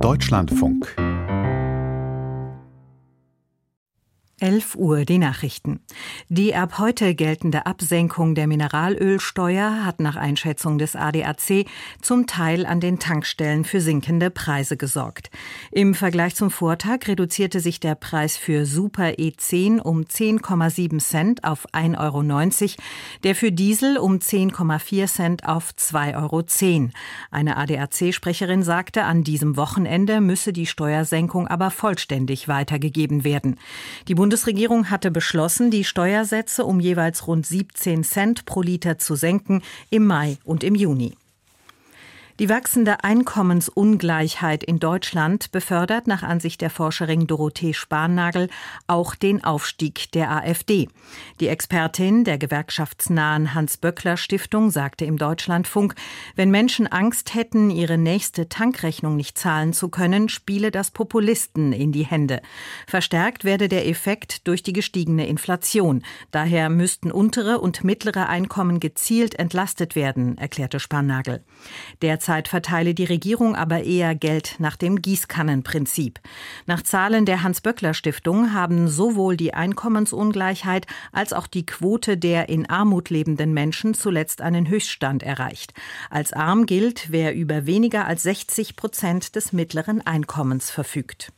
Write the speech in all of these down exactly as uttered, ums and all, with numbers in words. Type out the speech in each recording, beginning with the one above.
Deutschlandfunk. elf Uhr die Nachrichten. Die ab heute geltende Absenkung der Mineralölsteuer hat nach Einschätzung des A D A C zum Teil an den Tankstellen für sinkende Preise gesorgt. Im Vergleich zum Vortag reduzierte sich der Preis für Super E zehn um zehn Komma sieben Cent auf ein Euro neunzig, der für Diesel um zehn Komma vier Cent auf zwei Euro zehn. Eine A D A C-Sprecherin sagte, an diesem Wochenende müsse die Steuersenkung aber vollständig weitergegeben werden. Die Die Bundesregierung hatte beschlossen, die Steuersätze um jeweils rund siebzehn Cent pro Liter zu senken im Mai und im Juni. Die wachsende Einkommensungleichheit in Deutschland befördert nach Ansicht der Forscherin Dorothee Sparnagel auch den Aufstieg der AfD. Die Expertin der gewerkschaftsnahen Hans-Böckler-Stiftung sagte im Deutschlandfunk, wenn Menschen Angst hätten, ihre nächste Tankrechnung nicht zahlen zu können, spiele das Populisten in die Hände. Verstärkt werde der Effekt durch die gestiegene Inflation. Daher müssten untere und mittlere Einkommen gezielt entlastet werden, erklärte Sparnagel. Derzeit verteile die Regierung aber eher Geld nach dem Gießkannenprinzip. Nach Zahlen der Hans-Böckler-Stiftung haben sowohl die Einkommensungleichheit als auch die Quote der in Armut lebenden Menschen zuletzt einen Höchststand erreicht. Als arm gilt, wer über weniger als sechzig Prozent des mittleren Einkommens verfügt.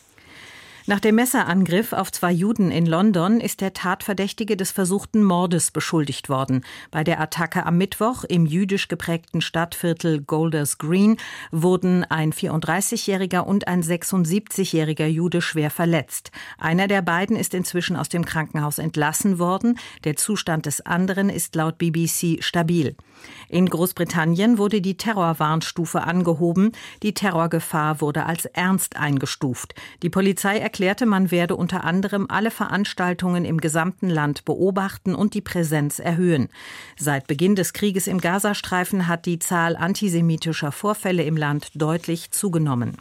Nach dem Messerangriff auf zwei Juden in London ist der Tatverdächtige des versuchten Mordes beschuldigt worden. Bei der Attacke am Mittwoch im jüdisch geprägten Stadtviertel Golders Green wurden ein vierunddreißigjähriger und ein sechsundsiebzigjähriger Jude schwer verletzt. Einer der beiden ist inzwischen aus dem Krankenhaus entlassen worden. Der Zustand des anderen ist laut B B C stabil. In Großbritannien wurde die Terrorwarnstufe angehoben. Die Terrorgefahr wurde als ernst eingestuft. Die Polizei erklärte, man werde unter anderem alle Veranstaltungen im gesamten Land beobachten und die Präsenz erhöhen. Seit Beginn des Krieges im Gazastreifen hat die Zahl antisemitischer Vorfälle im Land deutlich zugenommen.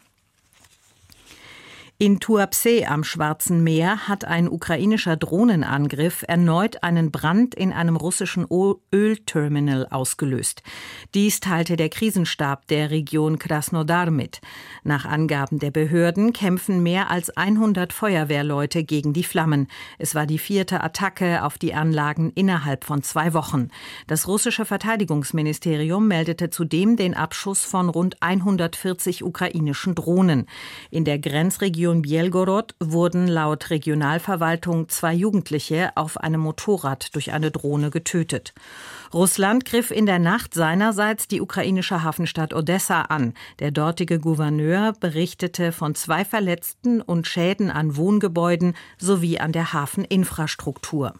In Tuapse am Schwarzen Meer hat ein ukrainischer Drohnenangriff erneut einen Brand in einem russischen Ölterminal ausgelöst. Dies teilte der Krisenstab der Region Krasnodar mit. Nach Angaben der Behörden kämpfen mehr als hundert Feuerwehrleute gegen die Flammen. Es war die vierte Attacke auf die Anlagen innerhalb von zwei Wochen. Das russische Verteidigungsministerium meldete zudem den Abschuss von rund hundertvierzig ukrainischen Drohnen. In der Grenzregion Bielgorod wurden laut Regionalverwaltung zwei Jugendliche auf einem Motorrad durch eine Drohne getötet. Russland griff in der Nacht seinerseits die ukrainische Hafenstadt Odessa an. Der dortige Gouverneur berichtete von zwei Verletzten und Schäden an Wohngebäuden sowie an der Hafeninfrastruktur.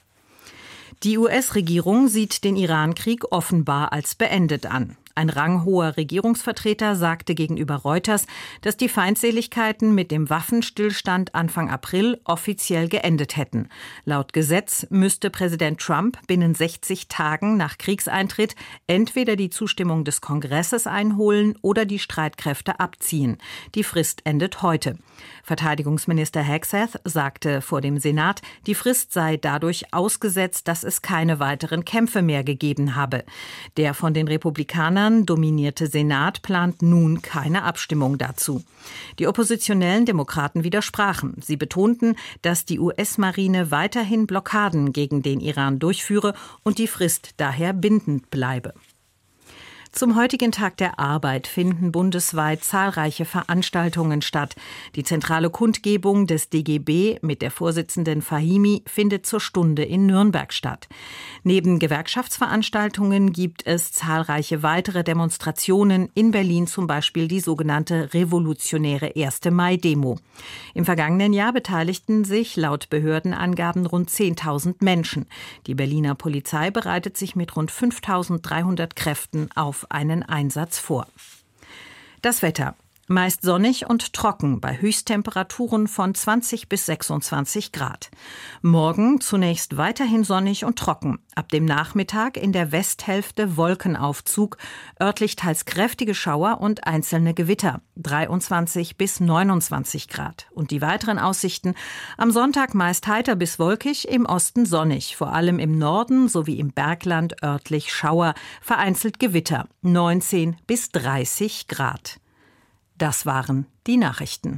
Die U S-Regierung sieht den Iran-Krieg offenbar als beendet an. Ein ranghoher Regierungsvertreter sagte gegenüber Reuters, dass die Feindseligkeiten mit dem Waffenstillstand Anfang April offiziell geendet hätten. Laut Gesetz müsste Präsident Trump binnen sechzig Tagen nach Kriegseintritt entweder die Zustimmung des Kongresses einholen oder die Streitkräfte abziehen. Die Frist endet heute. Verteidigungsminister Hegseth sagte vor dem Senat, die Frist sei dadurch ausgesetzt, dass es keine weiteren Kämpfe mehr gegeben habe. Der von den Republikanern dominierte Senat plant nun keine Abstimmung dazu. Die oppositionellen Demokraten widersprachen. Sie betonten, dass die U S-Marine weiterhin Blockaden gegen den Iran durchführe und die Frist daher bindend bleibe. Zum heutigen Tag der Arbeit finden bundesweit zahlreiche Veranstaltungen statt. Die zentrale Kundgebung des D G B mit der Vorsitzenden Fahimi findet zur Stunde in Nürnberg statt. Neben Gewerkschaftsveranstaltungen gibt es zahlreiche weitere Demonstrationen, in Berlin zum Beispiel die sogenannte revolutionäre erste Mai-Demo. Im vergangenen Jahr beteiligten sich laut Behördenangaben rund zehntausend Menschen. Die Berliner Polizei bereitet sich mit rund fünftausenddreihundert Kräften auf einen Einsatz vor. Das Wetter. Meist sonnig und trocken bei Höchsttemperaturen von zwanzig bis sechsundzwanzig Grad. Morgen zunächst weiterhin sonnig und trocken. Ab dem Nachmittag in der Westhälfte Wolkenaufzug, örtlich teils kräftige Schauer und einzelne Gewitter. dreiundzwanzig bis neunundzwanzig Grad. Und die weiteren Aussichten: am Sonntag meist heiter bis wolkig, im Osten sonnig. Vor allem im Norden sowie im Bergland örtlich Schauer, vereinzelt Gewitter. neunzehn bis dreißig Grad. Das waren die Nachrichten.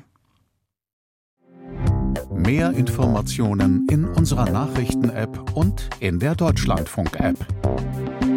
Mehr Informationen in unserer Nachrichten-App und in der Deutschlandfunk-App.